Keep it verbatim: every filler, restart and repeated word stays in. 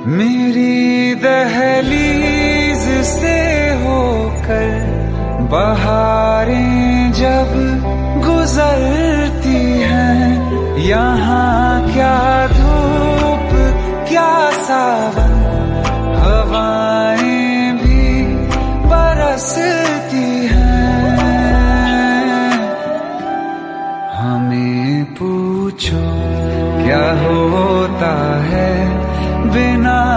मेरी दहलीज से होकर बहारें जब गुजरती हैं, यहाँ क्या धूप क्या सावन, हवाएं भी बरसती हैं। हमें पूछो क्या होता है बिना